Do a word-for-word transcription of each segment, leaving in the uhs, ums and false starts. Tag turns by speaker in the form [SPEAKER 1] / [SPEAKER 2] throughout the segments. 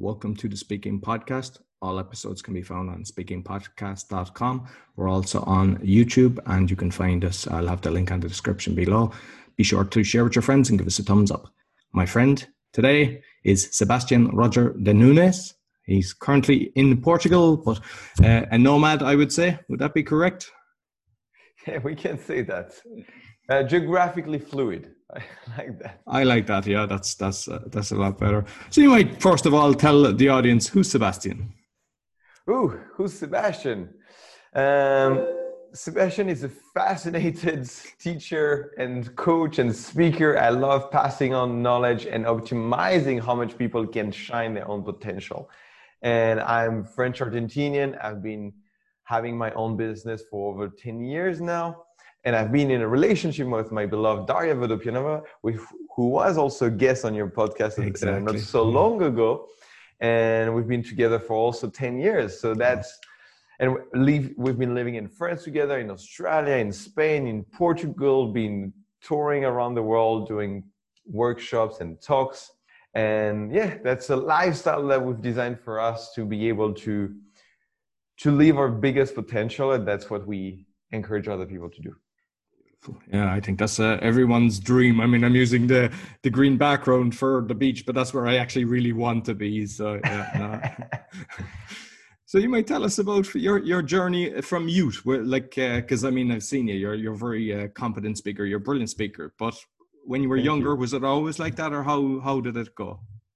[SPEAKER 1] Welcome to the Speaking Podcast. All episodes can be found on speaking podcast dot com. We're also on YouTube, and you can find us. I'll have the link in the description below. Be sure to share with your friends and give us a thumbs up. My friend today is Sebastian Roger de Nunes. He's currently in Portugal, but uh, a nomad, I would say. Would that be correct?
[SPEAKER 2] Yeah, we can say that. Uh, geographically fluid. I like that.
[SPEAKER 1] I like that. Yeah, that's that's uh, that's a lot better. So you might first of all tell the audience who's Sebastian.
[SPEAKER 2] Ooh, who's Sebastian? Um, Sebastian is a fascinated teacher and coach and speaker. I love passing on knowledge and optimizing how much people can shine their own potential. And I'm French Argentinian. I've been having my own business for over ten years now. And I've been in a relationship with my beloved Daria Vodopianova, who was also a guest on your podcast exactly. not so long ago. And we've been together for also ten years. So that's, and we've been living in France together, in Australia, in Spain, in Portugal, been touring around the world, doing workshops and talks. And yeah, that's a lifestyle that we've designed for us to be able to, to live our biggest potential. And that's what we encourage other people to do.
[SPEAKER 1] Yeah, I think that's uh, everyone's dream. I mean, I'm using the, the green background for the beach, but that's where I actually really want to be. So, yeah, no. So you might tell us about your, your journey from youth, where, like, because uh, I mean, I've seen you. You're you're a very uh, competent speaker. You're a brilliant speaker. But when you were Thank younger, you. was it always like that, or how how did it go?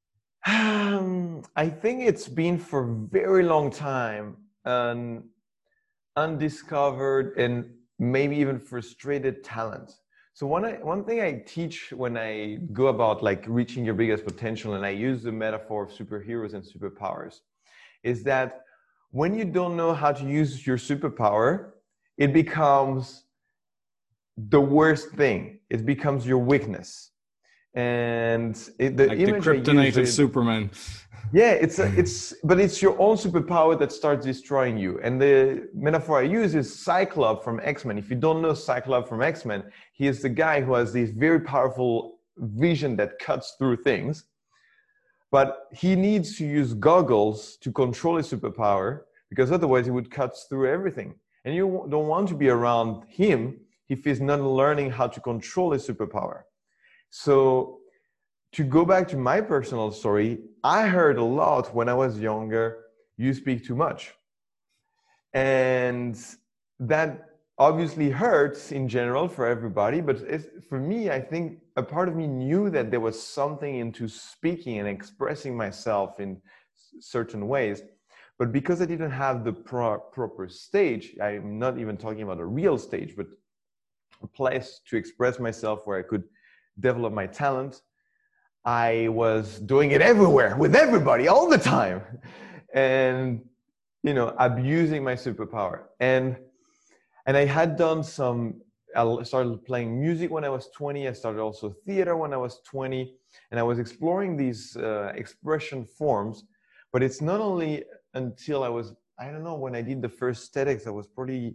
[SPEAKER 2] Um, I think it's been for a very long time an undiscovered and maybe even frustrated talent. So one, I, one thing I teach when I go about like reaching your biggest potential, and I use the metaphor of superheroes and superpowers, is that when you don't know how to use your superpower, it becomes the worst thing. It becomes your weakness. And it, the
[SPEAKER 1] like the
[SPEAKER 2] image
[SPEAKER 1] kryptonite of Superman.
[SPEAKER 2] Yeah, it's a, it's but it's your own superpower that starts destroying you. And the metaphor I use is Cyclops from X-Men. If you don't know Cyclops from X-Men, he is the guy who has this very powerful vision that cuts through things. But he needs to use goggles to control his superpower, because otherwise he would cut through everything. And you don't want to be around him if he's not learning how to control his superpower. So to go back to my personal story, I heard a lot when I was younger, you speak too much. And that obviously hurts in general for everybody, but it's, for me, I think a part of me knew that there was something into speaking and expressing myself in certain ways. But because I didn't have the pro- proper stage, I'm not even talking about a real stage, but a place to express myself where I could develop my talent, I was doing it everywhere with everybody all the time, and, you know, abusing my superpower. And, and I had done some, I started playing music when I was twenty. I started also theater when I was twenty, and I was exploring these uh, expression forms. But it's not only until I was, I don't know, when I did the first TEDx, I was probably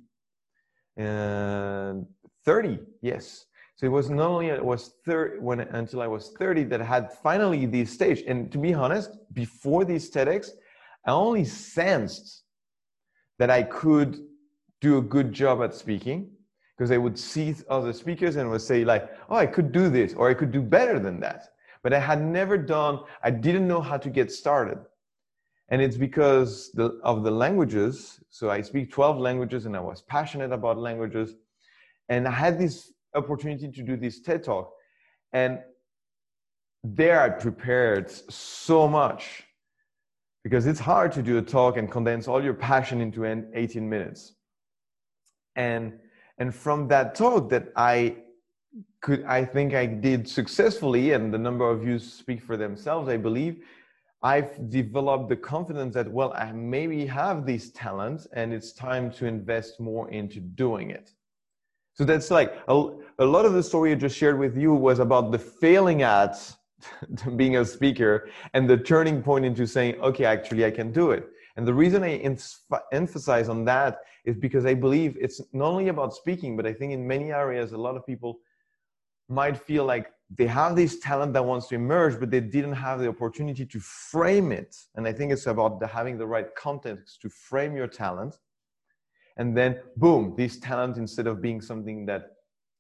[SPEAKER 2] uh, thirty, yes. So it was not only it was thirty when until I was thirty that I had finally this stage. And to be honest, before these TEDx, I only sensed that I could do a good job at speaking, because I would see other speakers and would say like, oh, I could do this, or I could do better than that. But I had never done, I didn't know how to get started. And it's because the, of the languages. So I speak twelve languages, and I was passionate about languages. And I had this opportunity to do this TED Talk. And there I prepared so much, because it's hard to do a talk and condense all your passion into eighteen minutes. And, and from that talk that I could, I think I did successfully, and the number of views speak for themselves, I believe, I've developed the confidence that, well, I maybe have these talents, and it's time to invest more into doing it. So that's like, a, a lot of the story I just shared with you was about the failing at being a speaker, and the turning point into saying, okay, actually I can do it. And the reason I emphasize on that is because I believe it's not only about speaking, but I think in many areas, a lot of people might feel like they have this talent that wants to emerge, but they didn't have the opportunity to frame it. And I think it's about the, having the right context to frame your talent. And then, boom, this talent, instead of being something that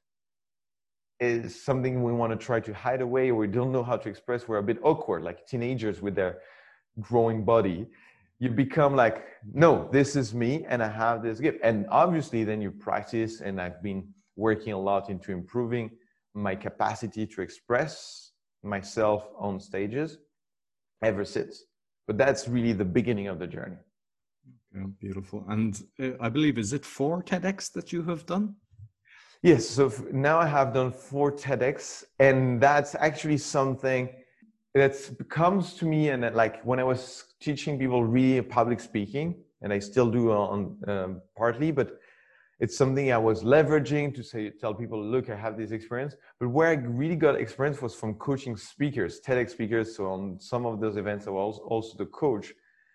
[SPEAKER 2] is something we want to try to hide away, or we don't know how to express, we're a bit awkward, like teenagers with their growing body. You become like, no, this is me, and I have this gift. And obviously, then you practice, and I've been working a lot into improving my capacity to express myself on stages ever since. But that's really the beginning of the journey.
[SPEAKER 1] Yeah, beautiful. And uh, I believe, is it four TEDx that you have done?
[SPEAKER 2] Yes. So now I have done four TEDx, and that's actually something that comes to me. And that, like, when I was teaching people really public speaking, and I still do on um, partly, but it's something I was leveraging to say, tell people, look, I have this experience. But where I really got experience was from coaching speakers, TEDx speakers. So on some of those events, I was also the coach.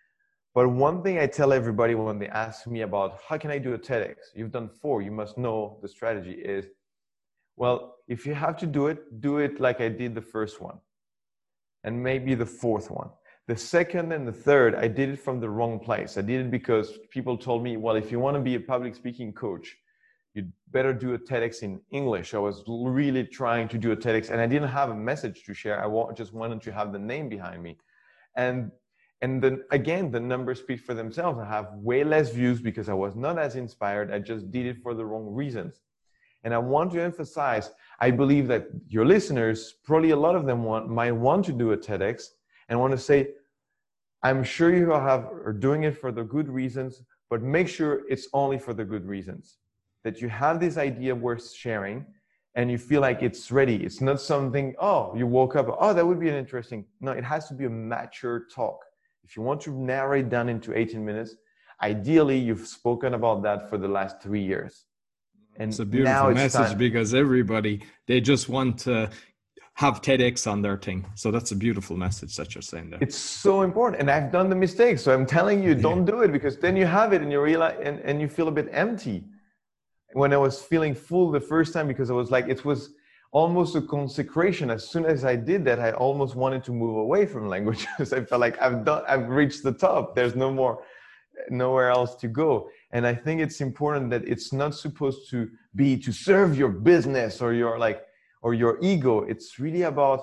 [SPEAKER 2] But one thing I tell everybody when they ask me about how can I do a TEDx, you've done four, you must know the strategy, is, well, if you have to do it, do it like I did the first one, and maybe the fourth one. The second and the third, I did it from the wrong place. I did it because people told me, well, if you want to be a public speaking coach, you'd better do a TEDx in English. I was really trying to do a TEDx, and I didn't have a message to share. I just wanted to have the name behind me. And, and then again, the numbers speak for themselves. I have way less views because I was not as inspired. I just did it for the wrong reasons. And I want to emphasize, I believe that your listeners, probably a lot of them want, might want to do a TEDx, and want to say, I'm sure you have, are doing it for the good reasons, but make sure it's only for the good reasons. That you have this idea worth sharing, and you feel like it's ready. It's not something, oh, you woke up, oh, that would be an interesting. No, it has to be a mature talk. If you want to narrow it down into eighteen minutes, ideally you've spoken about that for the last three years. And
[SPEAKER 1] it's a beautiful message time. Because everybody, they just want to have TEDx on their thing. So that's a beautiful message that you're saying there.
[SPEAKER 2] It's so important. And I've done the mistake. So I'm telling you, don't do it, because then you have it and you realize, and, and you feel a bit empty. When I was feeling full the first time, because I was like, it was almost a consecration. As soon as I did that, I almost wanted to move away from languages. I felt like I've done, I've reached the top. There's no more, nowhere else to go. And I think it's important that it's not supposed to be to serve your business or your like, or your ego. It's really about,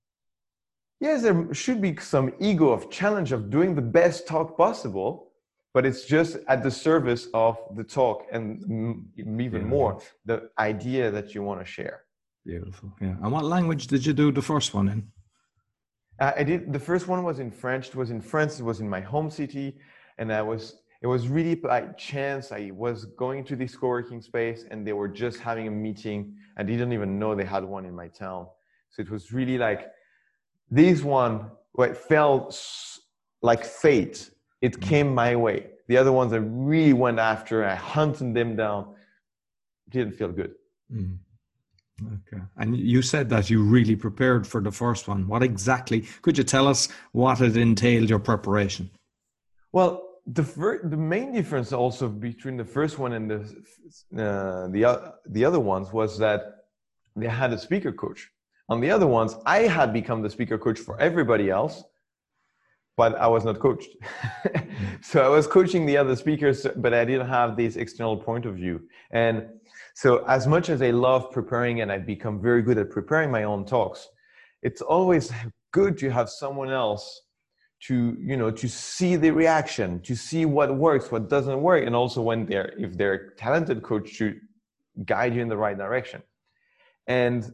[SPEAKER 2] yes, there should be some ego of challenge of doing the best talk possible, but it's just at the service of the talk and even more the idea that you want to share.
[SPEAKER 1] Beautiful. Yeah. And what language did you do the first one in?
[SPEAKER 2] Uh, I did. The first one was in French. It was in France. It was in my home city. And I was, it was really by chance. I was going to this co-working space and they were just having a meeting. I didn't even know they had one in my town. So it was really like, this one, well, it felt like fate. It came my way. The other ones I really went after, I hunted them down. Didn't feel good.
[SPEAKER 1] Mm. Okay. And you said that you really prepared for the first one. What exactly, could you tell us what it entailed, your preparation?
[SPEAKER 2] Well, the fir- the main difference also between the first one and the uh, the uh, the other ones was that they had a speaker coach. On the other ones, I had become the speaker coach for everybody else, but I was not coached. So I was coaching the other speakers, but I didn't have this external point of view. And so as much as I love preparing and I've become very good at preparing my own talks, it's always good to have someone else to, you know, to see the reaction, to see what works, what doesn't work. And also when they're, if they're a talented coach, to guide you in the right direction. And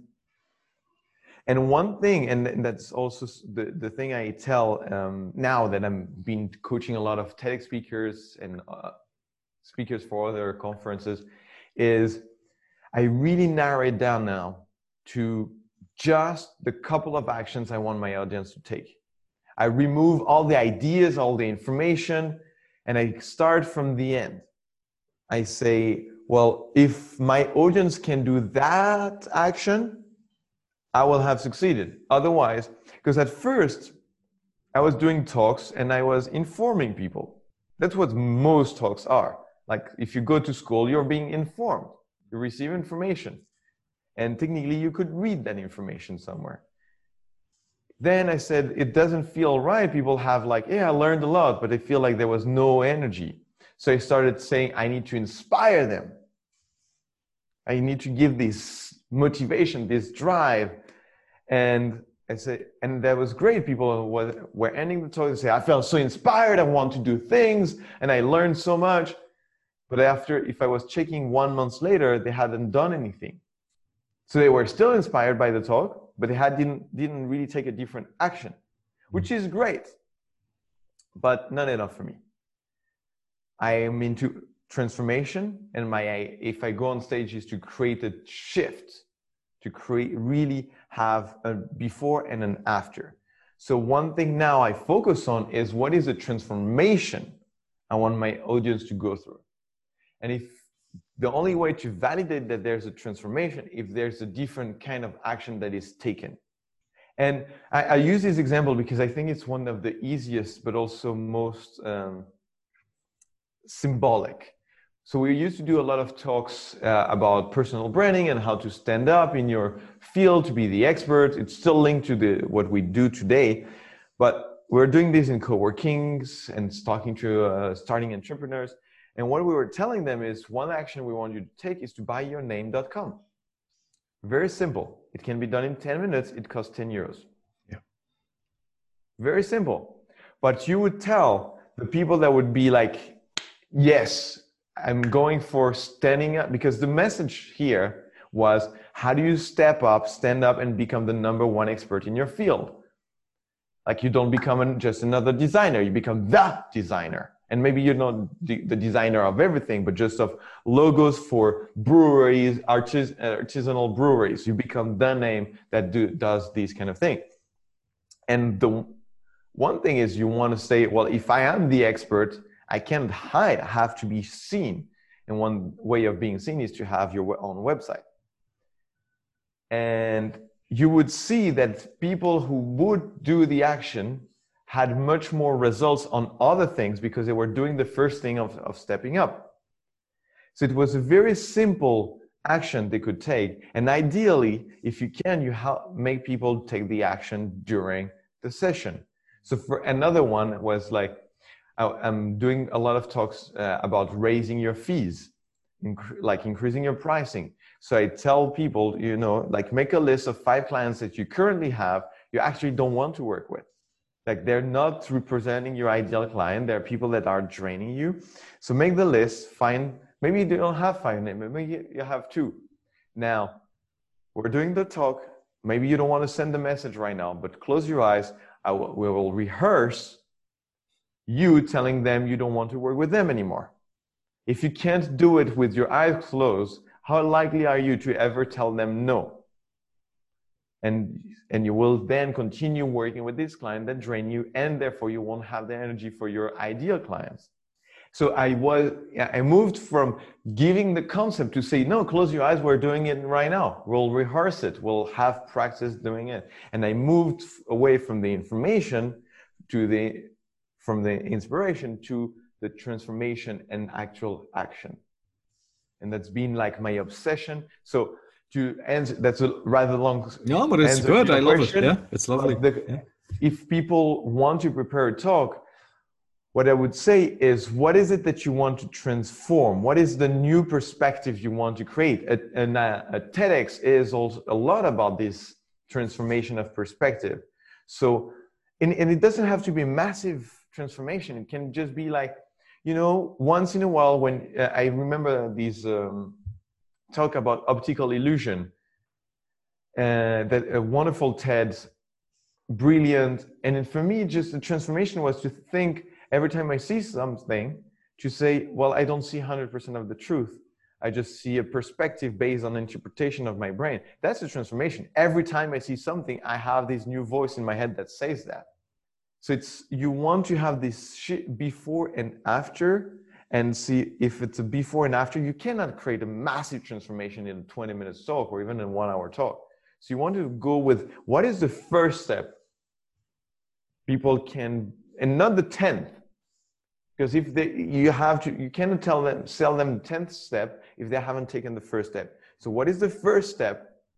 [SPEAKER 2] And one thing, and that's also the, the thing I tell um, now that I'm been coaching a lot of TEDx speakers and uh, speakers for other conferences, is I really narrow it down now to just the couple of actions I want my audience to take. I remove all the ideas, all the information, and I start from the end. I say, well, if my audience can do that action, I will have succeeded. Otherwise, because at first I was doing talks and I was informing people. That's what most talks are. Like if you go to school, you're being informed, you receive information. And technically you could read that information somewhere. Then I said, it doesn't feel right. People have like, yeah, I learned a lot, but they feel like there was no energy. So I started saying, I need to inspire them. I need to give this motivation, this drive. And I said, and that was great. People were, were ending the talk and say, I felt so inspired. I want to do things. And I learned so much. But after, if I was checking one month later, they hadn't done anything. So they were still inspired by the talk, but they had, didn't, didn't really take a different action, which is great, but not enough for me. I am into transformation, and my, if I go on stage, is to create a shift, to create, really have a before and an after. So one thing now I focus on is what is the transformation I want my audience to go through. And if the only way to validate that there's a transformation, if there's a different kind of action that is taken. And I, I use this example because I think it's one of the easiest, but also most um, symbolic. So we used to do a lot of talks uh, about personal branding and how to stand up in your field to be the expert. It's still linked to the, what we do today, but we're doing this in co-workings and talking to uh, starting entrepreneurs. And what we were telling them is one action we want you to take is to buy your name dot com. Very simple. It can be done in ten minutes. It costs ten euros.
[SPEAKER 1] Yeah.
[SPEAKER 2] Very simple. But you would tell the people that would be like, yes, I'm going for standing up, because the message here was, how do you step up, stand up, and become the number one expert in your field? Like, you don't become an, just another designer, you become the designer. And maybe you're not the, the designer of everything, but just of logos for breweries, artis, artisanal breweries. You become the name that do, does these kind of things. And the one thing is, you want to say, well, if I am the expert, I can't hide, I have to be seen. And one way of being seen is to have your own website. And you would see that people who would do the action had much more results on other things because they were doing the first thing of, of stepping up. So it was a very simple action they could take. And ideally, if you can, you help make people take the action during the session. So for another one was like, I'm doing a lot of talks uh, about raising your fees, inc- like increasing your pricing. So I tell people, you know, like, make a list of five clients that you currently have, you actually don't want to work with. Like, they're not representing your ideal client. There are people that are draining you. So make the list, find, maybe you don't have five names, maybe you have two. Now, we're doing the talk. Maybe you don't want to send the message right now, but close your eyes. I will, we will rehearse you telling them you don't want to work with them anymore. If you can't do it with your eyes closed, how likely are you to ever tell them no? And, and you will then continue working with this client that drain you, and therefore you won't have the energy for your ideal clients. So I was, I moved from giving the concept to say, no, close your eyes, we're doing it right now. We'll rehearse it, we'll have practice doing it. And I moved away from the information to the, from the inspiration to the transformation and actual action. And that's been like my obsession. So to answer, that's a rather long
[SPEAKER 1] No, but it's good. I love
[SPEAKER 2] question.
[SPEAKER 1] it. Yeah, it's lovely.
[SPEAKER 2] The,
[SPEAKER 1] yeah.
[SPEAKER 2] If people want to prepare a talk, what I would say is, what is it that you want to transform? What is the new perspective you want to create? A, a, a TEDx is also a lot about this transformation of perspective. So, and, and it doesn't have to be a massive transformation. It can just be like, you know, once in a while, when uh, I remember these um, talk about optical illusion, uh, that a wonderful TED, brilliant. And for me, just the transformation was to think every time I see something, to say, well, I don't see one hundred percent of the truth. I just see a perspective based on interpretation of my brain. That's the transformation. Every time I see something, I have this new voice in my head that says that. So it's, you want to have this shit before and after, and see if it's a before and after. You cannot create a massive transformation in a twenty minute talk or even in a one hour talk. So you want to go with, what is the first step people can, and not the tenth. Because if they, you have to, you cannot tell them, sell them the tenth step if they haven't taken the first step. So what is the first step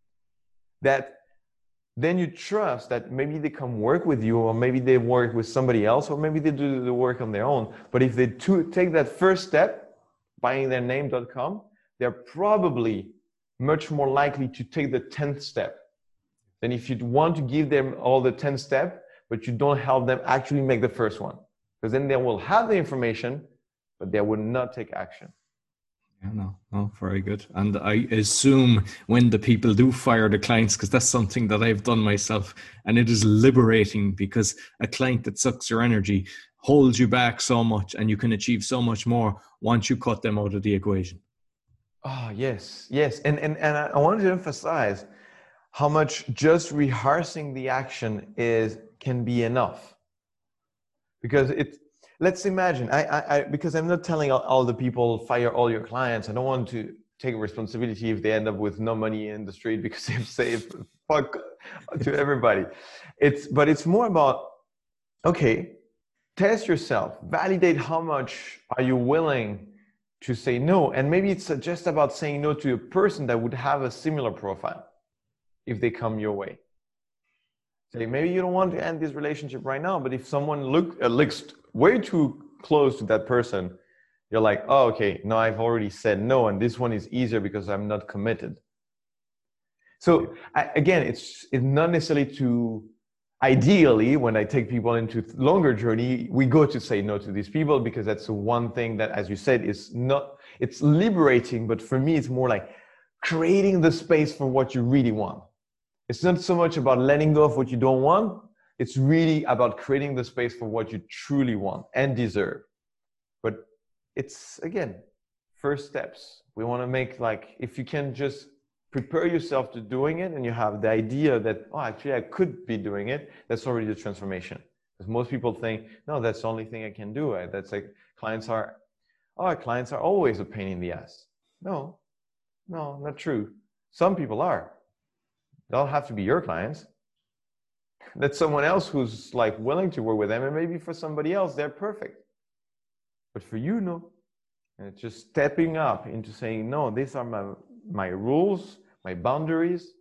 [SPEAKER 2] that then you trust that maybe they come work with you, or maybe they work with somebody else, or maybe they do the work on their own. But if they to take that first step, buying their name dot com, they're probably much more likely to take the tenth step than if you want to give them all the ten step, but you don't help them actually make the first one. Because then they will have the information, but they will not take action.
[SPEAKER 1] Yeah, no, no, very good. And I assume when the people do fire the clients, because that's something that I've done myself, and it is liberating, because a client that sucks your energy holds you back so much, and you can achieve so much more once you cut them out of the equation.
[SPEAKER 2] Oh, yes, yes. And, and, and I wanted to emphasize how much just rehearsing the action is can be enough. Because it, let's imagine, I, I, I because I'm not telling all, all the people fire all your clients. I don't want to take responsibility if they end up with no money in the street because they've saved fuck to everybody. It's, but it's more about, okay, test yourself, validate how much are you willing to say no. And maybe it's just about saying no to a person that would have a similar profile if they come your way. Say, maybe you don't want to end this relationship right now, but if someone look, uh, looks way too close to that person, you're like, oh, okay, no, I've already said no, and this one is easier because I'm not committed. So I, again, it's, it's not necessarily to, ideally, when I take people into longer journey, we go to say no to these people, because that's the one thing that, as you said, is not, it's liberating, but for me, it's more like creating the space for what you really want. It's not so much about letting go of what you don't want. It's really about creating the space for what you truly want and deserve. But it's, again, first steps. We want to make, like, if you can just prepare yourself to doing it, and you have the idea that, oh, actually I could be doing it, that's already the transformation. Because most people think, no, that's the only thing I can do. That's like, clients are, oh, clients are always a pain in the ass. No, no, not true. Some people are. They don't have to be your clients. That's someone else who's like willing to work with them, and maybe for somebody else, they're perfect. But for you, no. And it's just stepping up into saying, no, these are my, my rules, my boundaries,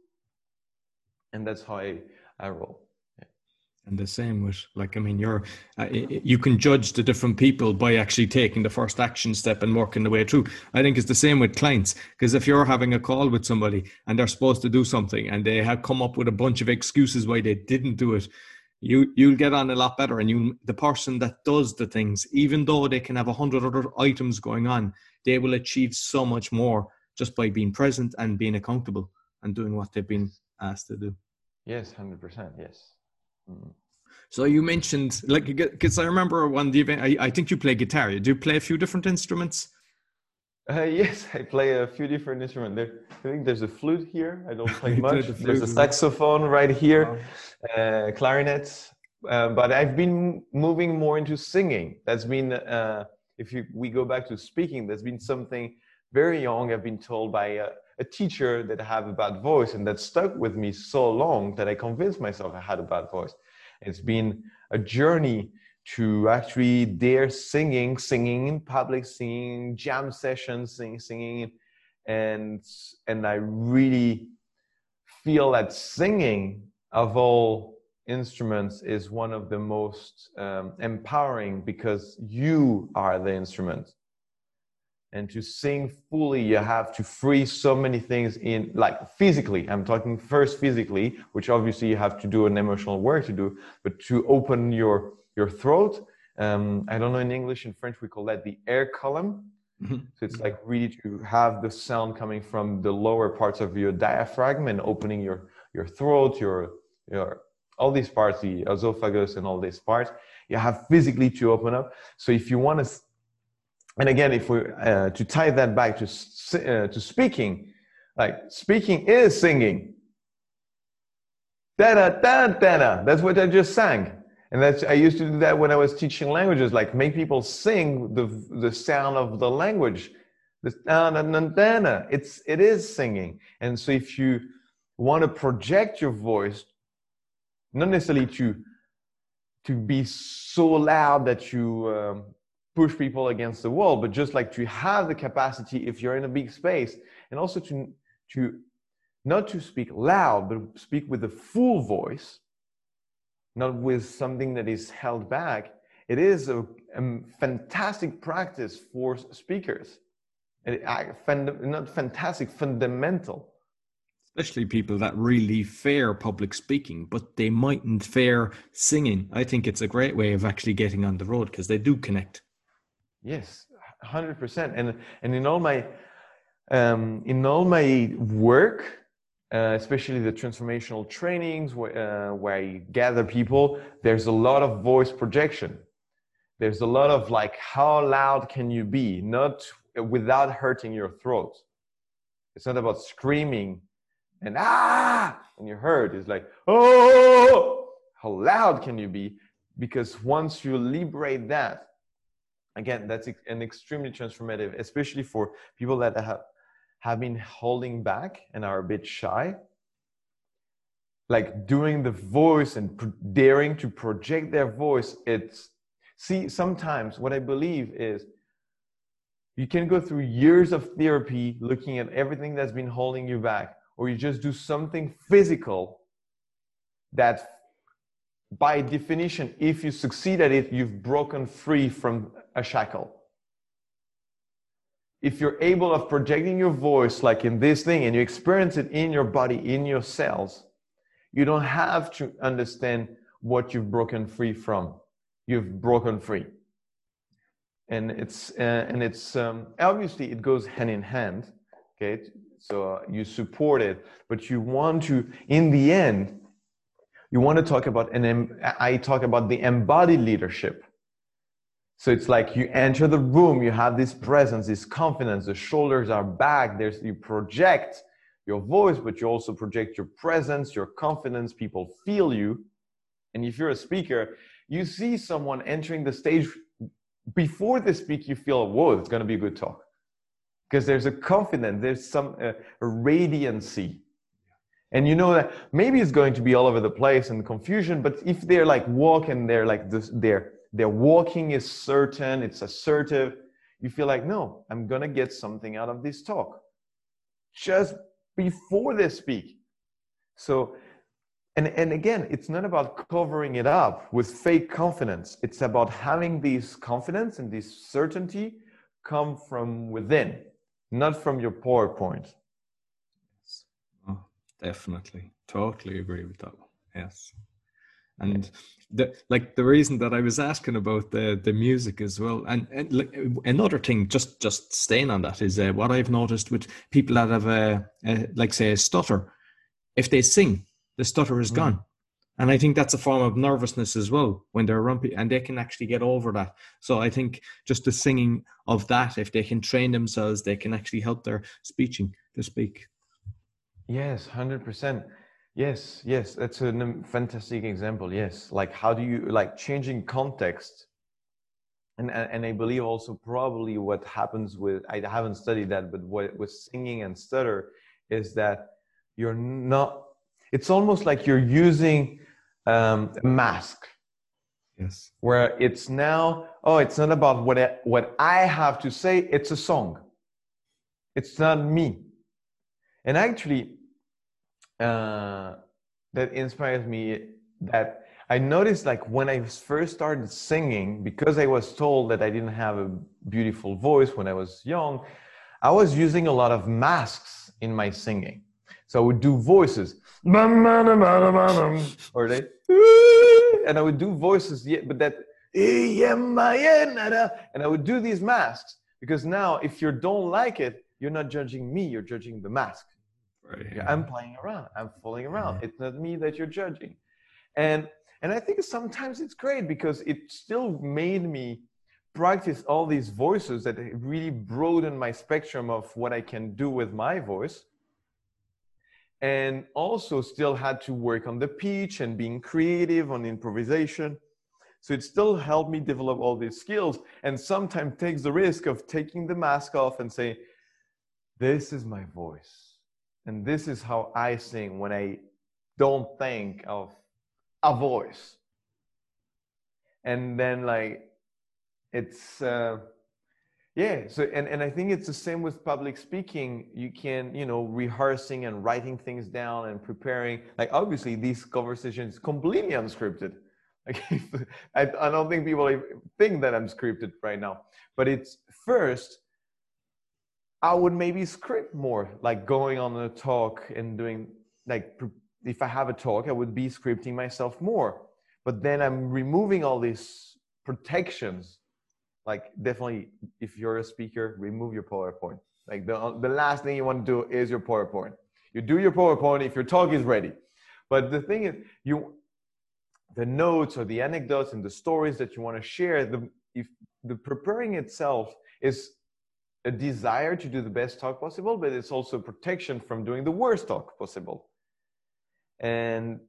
[SPEAKER 2] and that's how I, I roll.
[SPEAKER 1] And the same with, like, I mean, you're, uh, you can judge the different people by actually taking the first action step and working the way through. I think it's the same with clients, because if you're having a call with somebody and they're supposed to do something and they have come up with a bunch of excuses why they didn't do it, you, you'll get on a lot better. And you, the person that does the things, even though they can have a hundred other items going on, they will achieve so much more just by being present and being accountable and doing what they've been asked to do.
[SPEAKER 2] Yes, one hundred percent, yes. Mm.
[SPEAKER 1] So you mentioned, like, because I remember one the event, I, I think you play guitar. Do you play a few different instruments?
[SPEAKER 2] Uh, yes, I play a few different instruments. There, I think there's a flute here. I don't play much. The there's a saxophone right here, wow. uh, clarinet. Uh, but I've been moving more into singing. That's been, uh, if you, we go back to speaking, that's been something very young. I've been told by a, a teacher that I have a bad voice, and that stuck with me so long that I convinced myself I had a bad voice. It's been a journey to actually dare singing, singing in public, singing jam sessions, singing, singing, and and I really feel that singing of all instruments is one of the most um, empowering, because you are the instrument. And to sing fully, you have to free so many things in, like physically. I'm talking first physically, which obviously you have to do an emotional work to do, but to open your, your throat. Um, I don't know in English, in French, we call that the air column. Mm-hmm. So it's like really to have the sound coming from the lower parts of your diaphragm and opening your, your throat, your, your, all these parts, the esophagus and all these parts, you have physically to open up. So if you want to, and again, if we uh, to tie that back to uh, to speaking, like speaking is singing. Da da da da da. That's what I just sang, and that's I used to do that when I was teaching languages, like make people sing the the sound of the language. The da da da da da. It's it is singing, and so if you want to project your voice, not necessarily to to be so loud that you. Um, push people against the wall, but just like to have the capacity if you're in a big space, and also to to not to speak loud, but speak with a full voice, not with something that is held back, it is a, a fantastic practice for speakers. And not fantastic, fundamental.
[SPEAKER 1] Especially people that really fear public speaking, but they mightn't fear singing. I think it's a great way of actually getting on the road because they do connect.
[SPEAKER 2] Yes, one hundred percent. And and in all my um, in all my work, uh, especially the transformational trainings where, uh, where I gather people, there's a lot of voice projection. There's a lot of like, how loud can you be? Not without hurting your throat. It's not about screaming and ah, and you hurt. It's like, oh, how loud can you be? Because once you liberate that, again, that's an extremely transformative, especially for people that have, have been holding back and are a bit shy. Like doing the voice and daring to project their voice. It's, see, sometimes what I believe is you can go through years of therapy looking at everything that's been holding you back, or you just do something physical that by definition, if you succeed at it, you've broken free from a shackle. If you're able of projecting your voice like in this thing and you experience it in your body, in your cells, you don't have to understand what you've broken free from. You've broken free. And it's, uh, and it's um, obviously it goes hand in hand, okay? So uh, you support it, but you want to, in the end, you want to talk about, and I talk about the embodied leadership. So it's like you enter the room, you have this presence, this confidence, the shoulders are back, there's, you project your voice, but you also project your presence, your confidence, people feel you. And if you're a speaker, you see someone entering the stage, before they speak, you feel, whoa, it's going to be a good talk. Because there's a confidence, there's some uh, a radiancy. And you know that maybe it's going to be all over the place and confusion, but if they're like walking, they're like this, their their walking is certain, it's assertive, you feel like, no, I'm going to get something out of this talk. Just before they speak. So, and, and again, it's not about covering it up with fake confidence. It's about having this confidence and this certainty come from within, not from your PowerPoint.
[SPEAKER 1] Oh, definitely. Totally agree with that one. Yes. And the, like the reason that I was asking about the, the music as well, and, and like, another thing, just, just staying on that, is uh, what I've noticed with people that have a, a like say a stutter, if they sing, the stutter is gone. Mm. And I think that's a form of nervousness as well when they're rumpy, and they can actually get over that. So I think just the singing of that, if they can train themselves, they can actually help their speaking to speak.
[SPEAKER 2] Yes, one hundred percent. Yes, yes, that's a fantastic example. Yes, like how do you, like changing context. And, and I believe also probably what happens with, I haven't studied that, but what with singing and stutter is that you're not, it's almost like you're using um, a mask.
[SPEAKER 1] Yes.
[SPEAKER 2] Where it's now, oh, it's not about what I, what I have to say, it's a song. It's not me. And actually, uh, that inspires me, that I noticed like when I first started singing, because I was told that I didn't have a beautiful voice when I was young, I was using a lot of masks in my singing. So I would do voices, or they, and I would do voices, but that, and I would do these masks, because now if you don't like it, you're not judging me, you're judging the mask. Right. Yeah, I'm playing around, I'm fooling around. Mm-hmm. It's not me that you're judging. And and I think sometimes it's great because it still made me practice all these voices that really broadened my spectrum of what I can do with my voice. And also still had to work on the pitch and being creative on improvisation. So it still helped me develop all these skills, and sometimes takes the risk of taking the mask off and say, this is my voice. And this is how I sing when I don't think of a voice. And then like, it's, uh, Yeah. So, and, and I think it's the same with public speaking. You can, you know, rehearsing and writing things down and preparing. Like, obviously, these conversations completely unscripted. Like, I, I don't think people think that I'm scripted right now. But it's first, I would maybe script more, like going on a talk and doing, like, if I have a talk, I would be scripting myself more. But then I'm removing all these protections. Like, definitely, if you're a speaker, remove your PowerPoint. Like, the, the last thing you want to do is your PowerPoint. You do your PowerPoint if your talk is ready. But the thing is, you, the notes or the anecdotes and the stories that you want to share, the, if the preparing itself is a desire to do the best talk possible, but it's also protection from doing the worst talk possible. And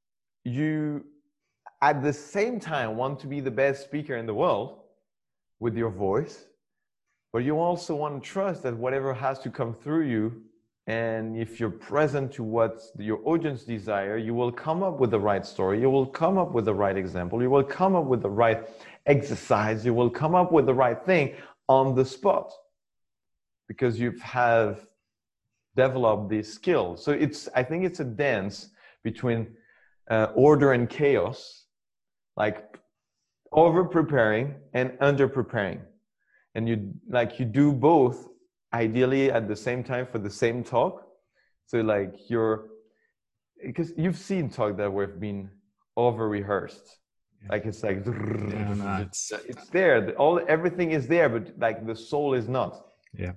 [SPEAKER 2] you, at the same time, want to be the best speaker in the world with your voice, but you also want to trust that whatever has to come through you, and if you're present to what your audience desire, you will come up with the right story, you will come up with the right example, you will come up with the right exercise, you will come up with the right thing on the spot, because you have developed this skill. So it's, I think it's a dance between uh, order and chaos, like over preparing and under preparing. And you, like, you do both ideally at the same time for the same talk. So like you're, because you've seen talk that have been over rehearsed. Yeah. Like it's like, yeah, no, it's, it's there. All, everything is there, but like the soul is not.
[SPEAKER 1] Yeah.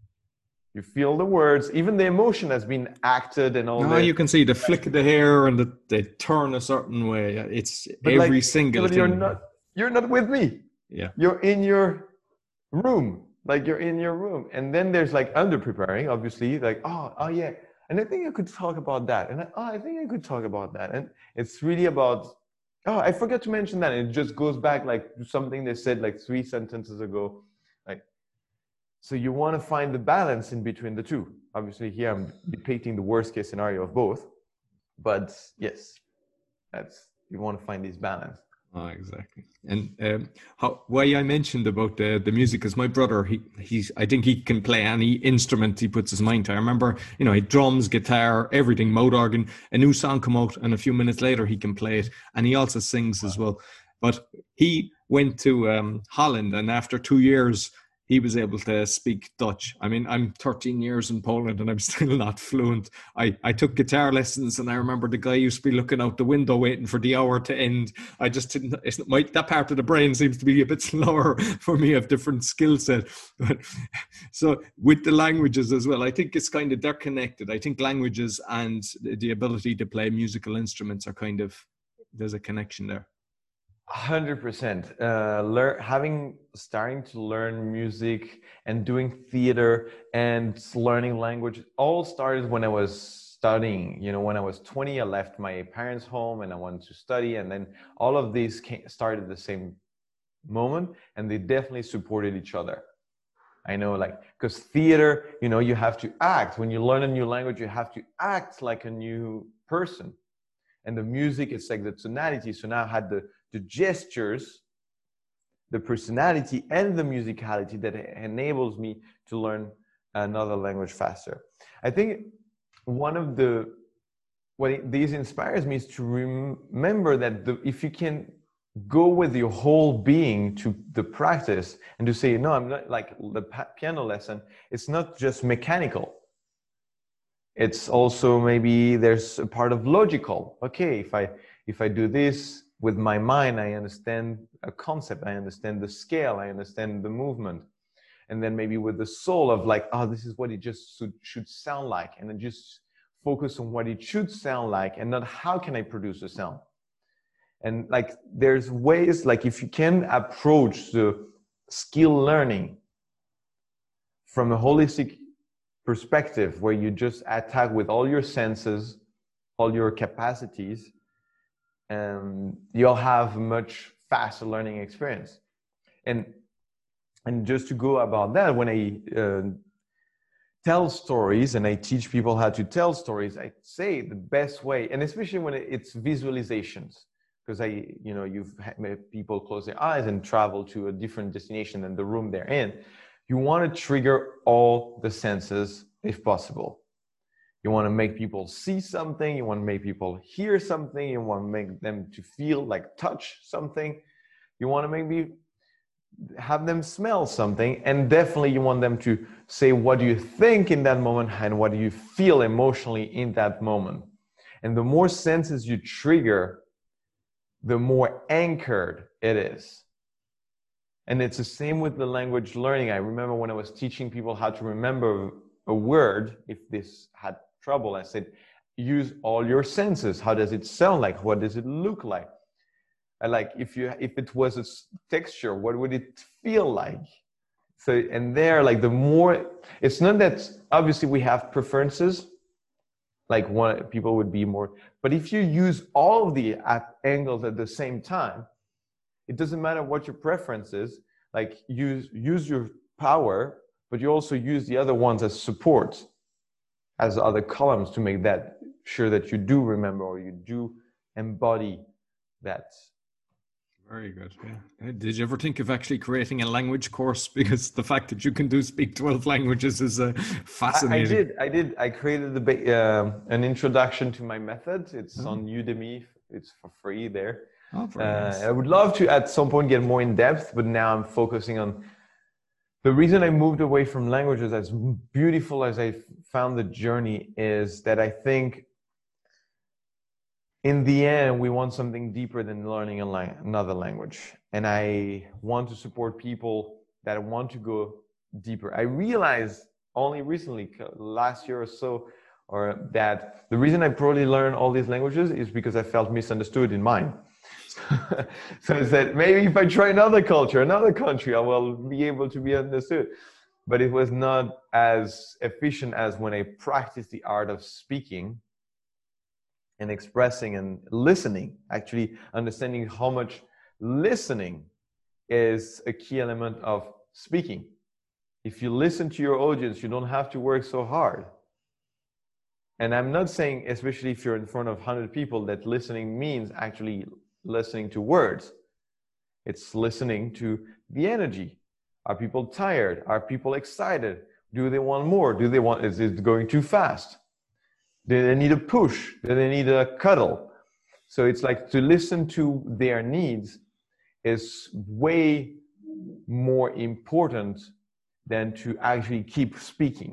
[SPEAKER 2] You feel the words, even the emotion has been acted and all that.
[SPEAKER 1] No, you can see the flick of the hair and the, they turn a certain way. It's but every like, single but thing.
[SPEAKER 2] You're not, you're not with me.
[SPEAKER 1] Yeah.
[SPEAKER 2] You're in your room. Like you're in your room. And then there's like under preparing, obviously, like, oh, oh yeah. And I think I could talk about that. And I, oh, I think I could talk about that. And it's really about, oh, I forgot to mention that. And it just goes back like to something they said like three sentences ago. Like, so you want to find the balance in between the two. Obviously here I'm depicting the worst case scenario of both, but yes, that's, you want to find this balance.
[SPEAKER 1] Oh, exactly. And um, how, why I mentioned about the, the music is my brother, he, he's, I think he can play any instrument he puts his mind to. I remember, you know, he drums, guitar, everything, mode organ, a new song come out and a few minutes later he can play it. And he also sings as well. But he went to um, Holland, and after two years, he was able to speak Dutch. I mean, I'm thirteen years in Poland and I'm still not fluent. I, I took guitar lessons, and I remember the guy used to be looking out the window waiting for the hour to end. I just didn't, it's, my, that part of the brain seems to be a bit slower for me, of different skill set. But so with the languages as well, I think it's kind of, they're connected. I think languages and the ability to play musical instruments are kind of, there's a connection there.
[SPEAKER 2] one hundred percent. Uh, learn, having, starting to learn music and doing theater and learning language all started when I was studying. You know, when I was twenty, I left my parents' home and I wanted to study. And then all of these came, started at the same moment, and they definitely supported each other. I know, like, because theater, you know, you have to act. When you learn a new language, you have to act like a new person. And the music, it's like the tonality. So now I had the the gestures, the personality, and the musicality that enables me to learn another language faster. I think one of the, what it, this inspires me is to remember that the, if you can go with your whole being to the practice and to say, no, I'm not, like the piano lesson, it's not just mechanical. It's also maybe there's a part of logical. Okay, if I, if I do this, with my mind, I understand a concept, I understand the scale, I understand the movement. And then maybe with the soul of like, oh, this is what it just should, should sound like. And then just focus on what it should sound like and not how can I produce a sound. And like, there's ways, like if you can approach the skill learning from a holistic perspective where you just attack with all your senses, all your capacities, and you'll have a much faster learning experience. And and just to go about that, when I uh, tell stories and I teach people how to tell stories, I say the best way, and especially when it's visualizations, because I, you know, you've had people close their eyes and travel to a different destination than the room they're in. You want to trigger all the senses if possible. You want to make people see something. You want to make people hear something. You want to make them to feel like touch something. You want to maybe have them smell something. And definitely you want them to say what do you think in that moment and what do you feel emotionally in that moment. And the more senses you trigger, the more anchored it is. And it's the same with the language learning. I remember when I was teaching people how to remember a word, if this had trouble, I said, use all your senses. How does it sound like? What does it look like? And like if you if it was a texture, what would it feel like? So, and there, like the more, it's not that obviously we have preferences, like one people would be more, but if you use all of the at angles at the same time, it doesn't matter what your preference is, like use use your power, but you also use the other ones as support, as other columns to make that sure that you do remember or you do embody that.
[SPEAKER 1] Very good. Yeah. Did you ever think of actually creating a language course? Because the fact that you can do speak twelve languages is uh, fascinating.
[SPEAKER 2] I, I did. I did. I created the, uh, an introduction to my method. It's oh. on Udemy. It's for free there.
[SPEAKER 1] Oh, very
[SPEAKER 2] uh,
[SPEAKER 1] nice.
[SPEAKER 2] I would love to at some point get more in depth, but now I'm focusing on the reason I moved away from languages, as beautiful as I found the journey, is that I think in the end, we want something deeper than learning a lang- another language. And I want to support people that want to go deeper. I realized only recently, last year or so, or that the reason I probably learned all these languages is because I felt misunderstood in mine. So I said, maybe if I try another culture, another country, I will be able to be understood. But it was not as efficient as when I practiced the art of speaking and expressing and listening, actually understanding how much listening is a key element of speaking. If you listen to your audience, you don't have to work so hard. And I'm not saying, especially if you're in front of one hundred people, that listening means actually listening to words. It's listening to the energy. Are people tired? Are people excited? Do they want more? Do they want, is it going too fast? Do they need a push? Do they need a cuddle? So it's like to listen to their needs is way more important than to actually keep speaking.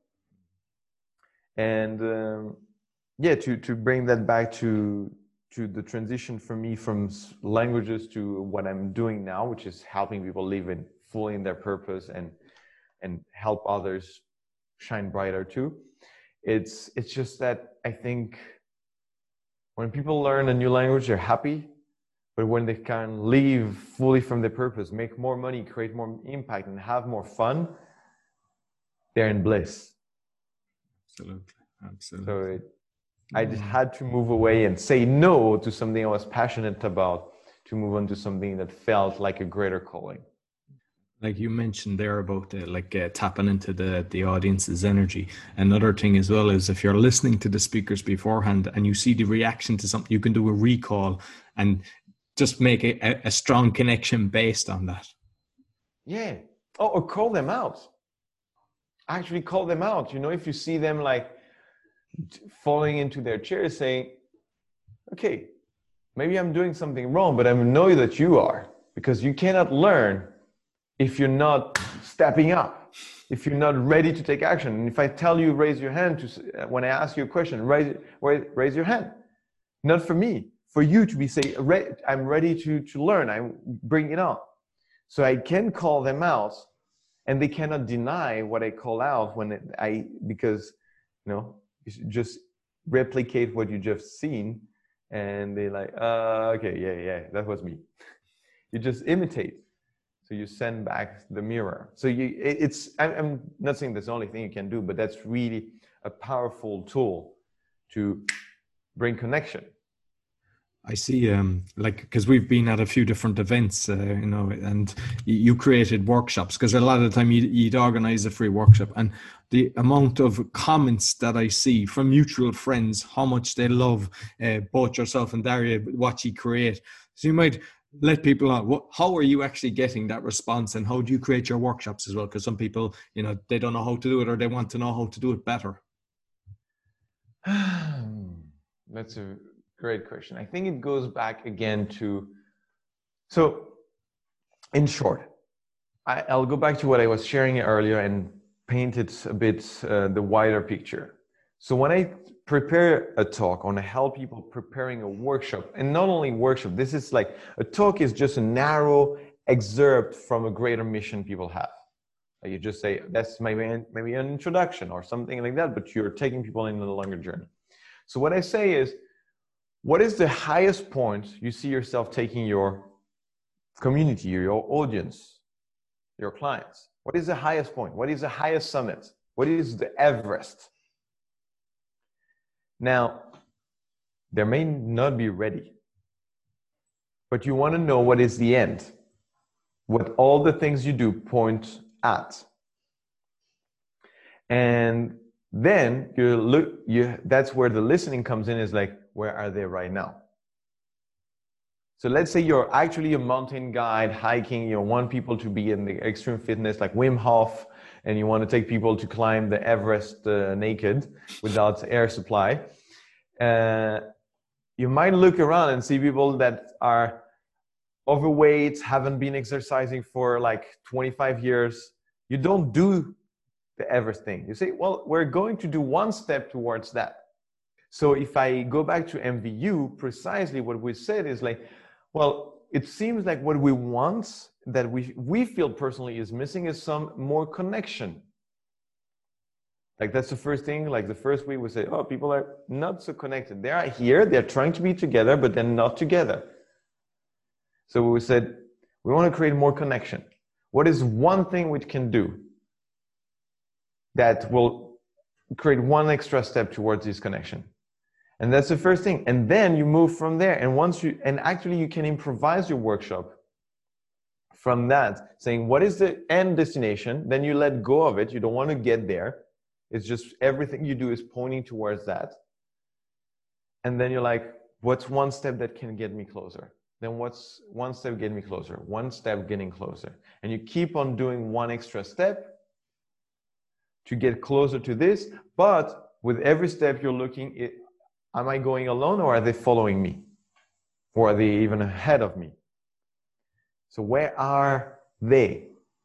[SPEAKER 2] And um, yeah, to, to bring that back to, to the transition for me from languages to what I'm doing now, which is helping people live in fully in their purpose and, and help others shine brighter too. It's it's just that I think when people learn a new language, they're happy, but when they can live fully from their purpose, make more money, create more impact, and have more fun, they're in bliss.
[SPEAKER 1] Absolutely, absolutely.
[SPEAKER 2] So it, I just had to move away and say no to something I was passionate about to move on to something that felt like a greater calling.
[SPEAKER 1] Like you mentioned there about uh, like uh, tapping into the, the audience's energy. Another thing as well is if you're listening to the speakers beforehand and you see the reaction to something, you can do a recall and just make a, a strong connection based on that.
[SPEAKER 2] Yeah. Oh, or call them out. Actually call them out. You know, if you see them like falling into their chairs saying, okay, maybe I'm doing something wrong, but I know that you are, because you cannot learn if you're not stepping up, if you're not ready to take action. And if I tell you, raise your hand, to, when I ask you a question, raise, raise, raise your hand. Not for me, for you to be say, I'm ready to, to learn, I'm bringing it on. So I can call them out and they cannot deny what I call out when it, I, because, you know, you just replicate what you just seen and they're like, uh, okay, yeah, yeah, that was me. You just imitate. So you send back the mirror. So you, it's, I'm not saying that's the only thing you can do, but that's really a powerful tool to bring connection.
[SPEAKER 1] I see, um, like, because we've been at a few different events, uh, you know, and you created workshops, because a lot of the time you'd, you'd organize a free workshop, and the amount of comments that I see from mutual friends, how much they love uh, both yourself and Daria, what you create. So you might let people know what, how are you actually getting that response, and how do you create your workshops as well? Because some people, you know, they don't know how to do it, or they want to know how to do it better.
[SPEAKER 2] That's a great question. I think it goes back again to, so in short, I, I'll go back to what I was sharing earlier and paint it a bit uh, the wider picture. So when I prepare a talk, or I help people preparing a workshop, and not only workshop, this is like a talk is just a narrow excerpt from a greater mission people have. Like you just say, that's maybe, maybe an introduction or something like that, but you're taking people in a longer journey. So what I say is, what is the highest point you see yourself taking your community, your audience, your clients? What is the highest point? What is the highest summit? What is the Everest? Now, they may not be ready, but you want to know what is the end, what all the things you do point at. And then you look, you, that's where the listening comes in, is like, where are they right now? So let's say you're actually a mountain guide hiking, you want people to be in the extreme fitness like Wim Hof, and you want to take people to climb the Everest uh, naked without air supply. Uh, you might look around and see people that are overweight, haven't been exercising for like twenty-five years. You don't do the Everest thing. You say, well, we're going to do one step towards that. So if I go back to M V U, precisely what we said is like, well, it seems like what we want, that we, we feel personally is missing, is some more connection. Like that's the first thing, like the first week we say, oh, people are not so connected. They are here, they're trying to be together, but they're not together. So we said, we want to create more connection. What is one thing we can do that will create one extra step towards this connection? And that's the first thing. And then you move from there. And once you, and actually you can improvise your workshop from that, saying, what is the end destination? Then you let go of it. You don't want to get there. It's just everything you do is pointing towards that. And then you're like, what's one step that can get me closer? Then what's one step getting me closer? One step getting closer. And you keep on doing one extra step to get closer to this. But with every step you're looking, it, am I going alone, or are they following me? Or are they even ahead of me? So where are they?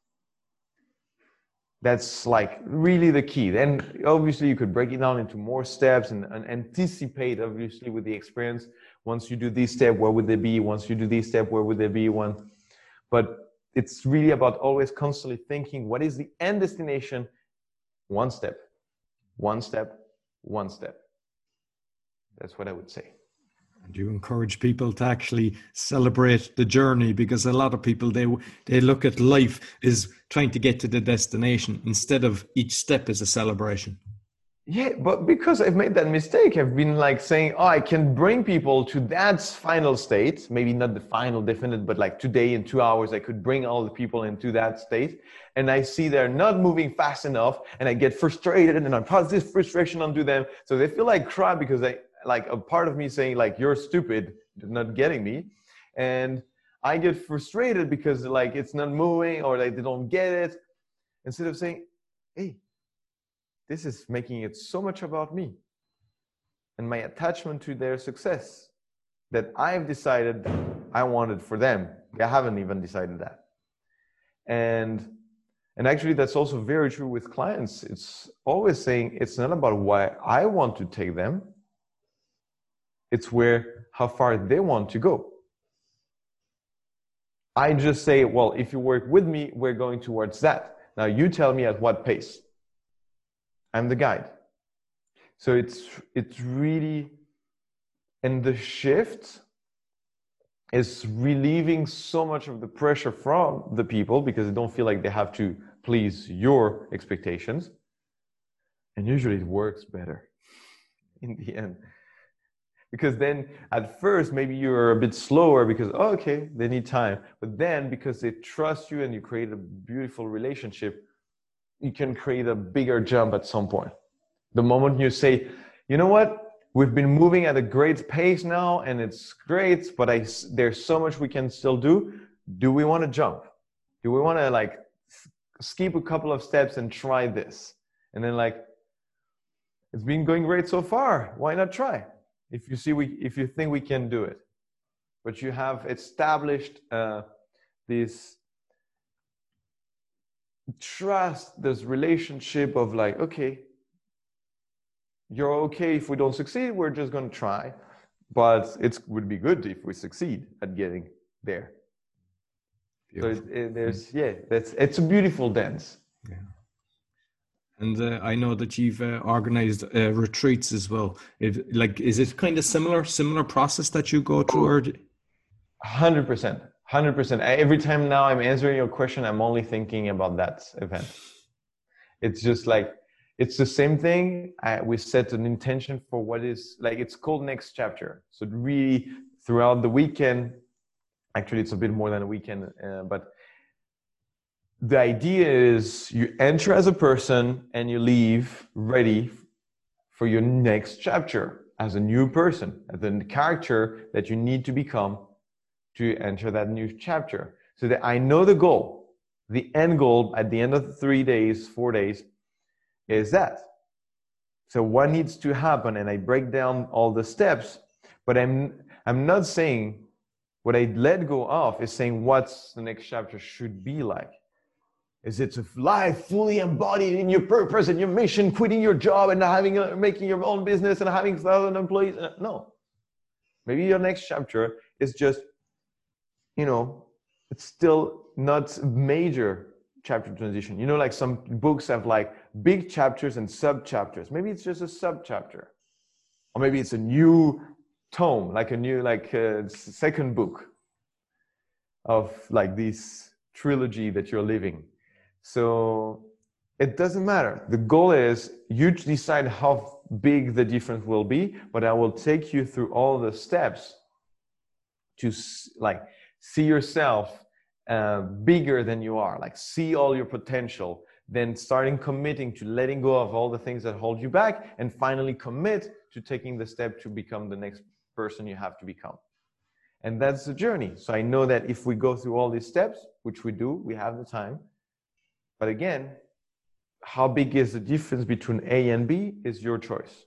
[SPEAKER 2] That's like really the key. Then obviously you could break it down into more steps and, and anticipate, obviously, with the experience. Once you do this step, where would they be? Once you do this step, where would they be? One, but it's really about always constantly thinking, what is the end destination? One step, one step, one step. That's what I would say.
[SPEAKER 1] And you encourage people to actually celebrate the journey, because a lot of people, they they look at life as trying to get to the destination instead of each step as a celebration.
[SPEAKER 2] Yeah, but because I've made that mistake, I've been like saying, oh, I can bring people to that final state, maybe not the final definite, but like today in two hours, I could bring all the people into that state. And I see they're not moving fast enough, and I get frustrated, and I pass this frustration onto them. So they feel like crap, because I, like a part of me saying like, you're stupid, you're not getting me. And I get frustrated because like it's not moving, or like they don't get it. Instead of saying, hey, this is making it so much about me and my attachment to their success that I've decided I wanted for them. I haven't even decided that. And, and actually that's also very true with clients. It's always saying, it's not about why I want to take them. It's where, how far they want to go. I just say, well, if you work with me, we're going towards that. Now you tell me at what pace. I'm the guide. So it's, it's really, and the shift is relieving so much of the pressure from the people, because they don't feel like they have to please your expectations. And usually it works better in the end. Because then at first, maybe you're a bit slower because, oh, okay, they need time. But then because they trust you and you create a beautiful relationship, you can create a bigger jump at some point. The moment you say, you know what, we've been moving at a great pace now, and it's great, but I, there's so much we can still do. Do we want to jump? Do we want to like skip a couple of steps and try this? And then like, it's been going great so far. Why not try? If you see, we, if you think we can do it, but you have established uh, this trust, this relationship of like, okay, you're okay if we don't succeed, we're just going to try, but it would be good if we succeed at getting there. Beautiful. So it, it, there's, yeah, that's, it's a beautiful dance.
[SPEAKER 1] Yeah. And uh, I know that you've uh, organized uh, retreats as well. If, like, is it kind of similar, similar process that you go through? Or... one
[SPEAKER 2] hundred percent. one hundred percent. Every time now I'm answering your question, I'm only thinking about that event. It's just like, it's the same thing. I, we set an intention for what is, like, it's called Next Chapter. So really throughout the weekend, actually it's a bit more than a weekend, uh, but the idea is you enter as a person and you leave ready for your next chapter as a new person, as the character that you need to become to enter that new chapter. So that I know the goal, the end goal at the end of the three days, four days is that. So what needs to happen? And I break down all the steps, but I'm, I'm not saying what I let go of is saying what's the next chapter should be like. Is it a life fully embodied in your purpose and your mission, quitting your job and having a, making your own business and having thousand employees? No. Maybe your next chapter is just, you know, it's still not major chapter transition. You know, like some books have like big chapters and sub chapters. Maybe it's just a sub chapter, or maybe it's a new tome, like a new, like a second book of like this trilogy that you're living. So it doesn't matter. The goal is you decide how big the difference will be, but I will take you through all the steps to like see yourself uh, bigger than you are, like see all your potential, then starting committing to letting go of all the things that hold you back, and finally commit to taking the step to become the next person you have to become. And that's the journey. So I know that if we go through all these steps, which we do, we have the time. But again, how big is the difference between A and B is your choice.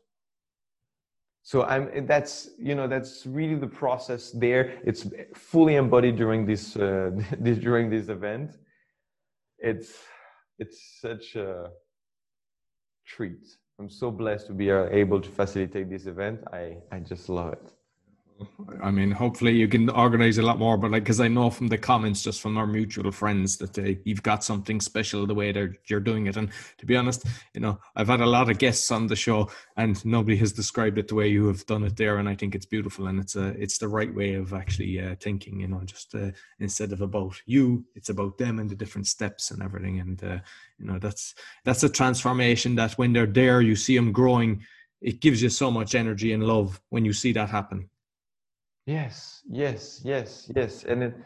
[SPEAKER 2] So I'm, that's, you know, that's really the process there. It's fully embodied during this, uh, this during this event. It's, it's such a treat. I'm so blessed to be uh, able to facilitate this event. I, I just love it.
[SPEAKER 1] I mean, hopefully you can organize a lot more, but like, because I know from the comments, just from our mutual friends, that uh, you've got something special the way that you're doing it. And to be honest, you know, I've had a lot of guests on the show, and nobody has described it the way you have done it there. And I think it's beautiful, and it's a, it's the right way of actually uh, thinking. You know, just uh, instead of about you, it's about them and the different steps and everything. And uh, you know, that's that's a transformation that when they're there, you see them growing. It gives you so much energy and love when you see that happen.
[SPEAKER 2] Yes, yes, yes, yes. And it,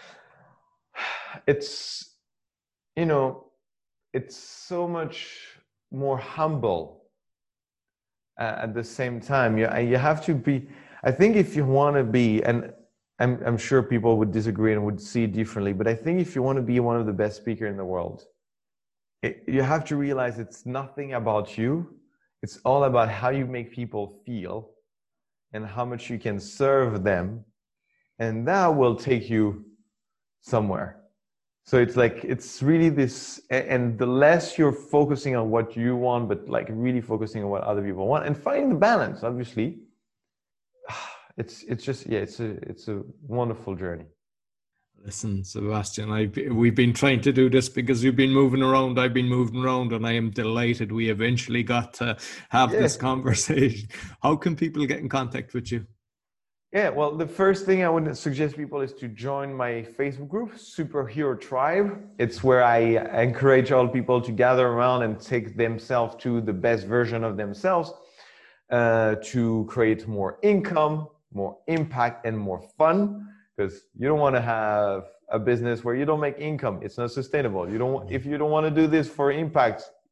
[SPEAKER 2] it's, you know, it's so much more humble uh, at the same time. You, you have to be, I think if you want to be, and I'm, I'm sure people would disagree and would see it differently, but I think if you want to be one of the best speakers in the world, it, you have to realize it's nothing about you. It's all about how you make people feel and how much you can serve them, and that will take you somewhere. So it's like, it's really this, and the less you're focusing on what you want, but like really focusing on what other people want, and finding the balance, obviously, it's it's just, yeah, it's a, it's a wonderful journey.
[SPEAKER 1] Listen, Sebastian, I, we've been trying to do this because you've been moving around, I've been moving around, and I am delighted we eventually got to have yeah. this conversation. How can people get in contact with you?
[SPEAKER 2] Yeah, well, the first thing I would suggest people is to join my Facebook group, Superhero Tribe. It's where I encourage all people to gather around and take themselves to the best version of themselves, uh, to create more income, more impact, and more fun. Because you don't want to have a business where you don't make income. It's not sustainable. You don't. If you don't want to do this for impact,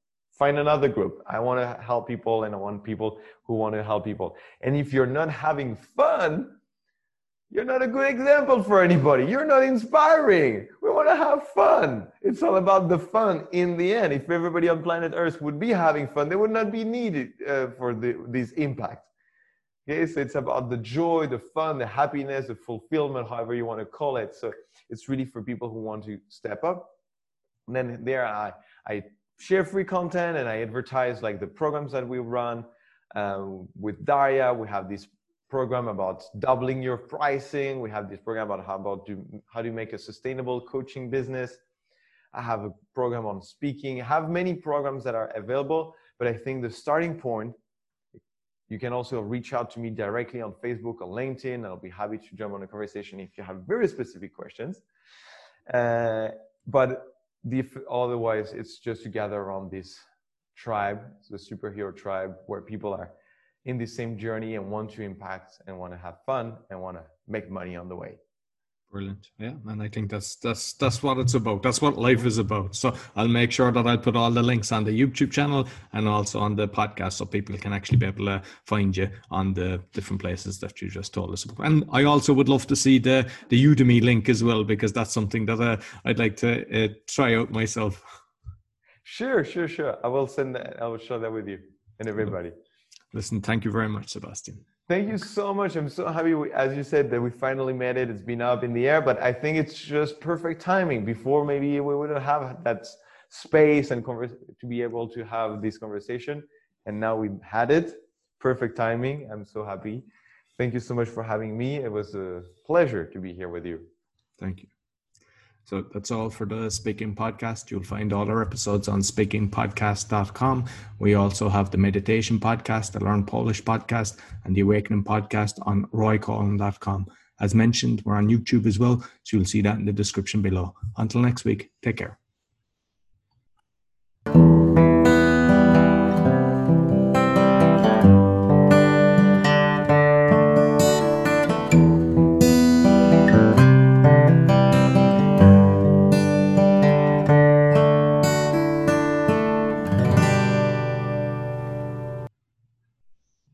[SPEAKER 2] find another group. I want to help people, and I want people who want to help people. And if you're not having fun, you're not a good example for anybody. You're not inspiring. We want to have fun. It's all about the fun in the end. If everybody on planet Earth would be having fun, they would not be needed uh, for the, this impact. Okay, so it's about the joy, the fun, the happiness, the fulfillment, however you want to call it. So it's really for people who want to step up. And then there I, I share free content, and I advertise like the programs that we run. Um, with Daria, we have this program about doubling your pricing. We have this program about how about do, how do you make a sustainable coaching business. I have a program on speaking. I have many programs that are available, but I think the starting point, you can also reach out to me directly on Facebook or LinkedIn. I'll be happy to jump on a conversation if you have very specific questions. Uh, but the, otherwise, it's just to gather around this tribe, the superhero tribe, where people are in the same journey and want to impact and want to have fun and want to make money on the way.
[SPEAKER 1] Brilliant. Yeah. And I think that's, that's, that's what it's about. That's what life is about. So I'll make sure that I'll put all the links on the YouTube channel and also on the podcast, so people can actually be able to find you on the different places that you just told us about. And I also would love to see the, the Udemy link as well, because that's something that uh, I'd like to uh, try out myself.
[SPEAKER 2] Sure, sure, sure. I will send that. I will share that with you and everybody.
[SPEAKER 1] Listen, thank you very much, Sebastian.
[SPEAKER 2] Thank you so much. I'm so happy, we, as you said, that we finally made it. It's been up in the air, but I think it's just perfect timing. Before, maybe we wouldn't have that space and converse, to be able to have this conversation. And now we had it. Perfect timing. I'm so happy. Thank you so much for having me. It was a pleasure to be here with you.
[SPEAKER 1] Thank you. So that's all for the Speaking Podcast. You'll find all our episodes on speaking podcast dot com. We also have the Meditation Podcast, the Learn Polish Podcast, and the Awakening Podcast on roy collin dot com. As mentioned, we're on YouTube as well, so you'll see that in the description below. Until next week, take care.